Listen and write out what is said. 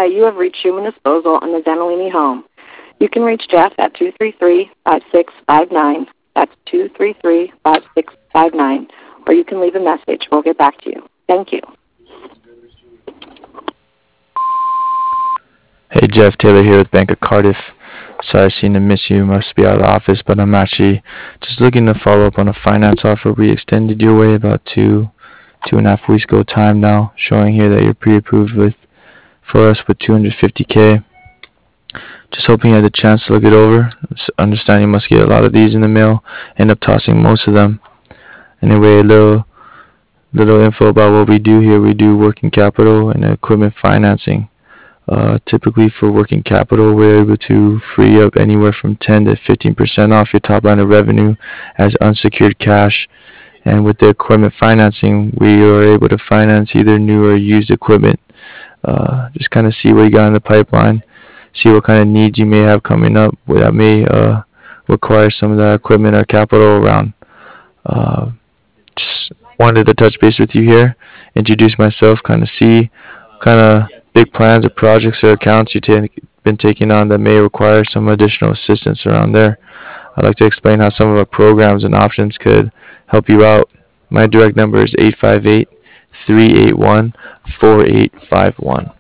you have reached Human Disposal in the Zanellini home. You can reach Jeff at 233-5659. That's 233-5659. Or you can leave a message. We'll get back to you. Thank you. Hey Jeff, Taylor here with Bank of Cardiff. Sorry I seem to miss you. Must be out of the office, but I'm actually just looking to follow up on a finance offer we extended your way about two and a half weeks ago time now, showing here that you're pre-approved for us with 250K. Just hoping you had the chance to look it over. Understand you must get a lot of these in the mail. End up tossing most of them. Anyway, a little info about what we do here. We do working capital and equipment financing. Typically for working capital, we're able to free up anywhere from 10 to 15% off your top line of revenue as unsecured cash. And with the equipment financing, we are able to finance either new or used equipment. Just kind of see what you got in the pipeline, see what kind of needs you may have coming up that may require some of that equipment or capital around. Just wanted to touch base with you here, introduce myself, kind of see kind of big plans or projects or accounts you've been taking on that may require some additional assistance around there. I'd like to explain how some of our programs and options could help you out. My direct number is 858-381-4851.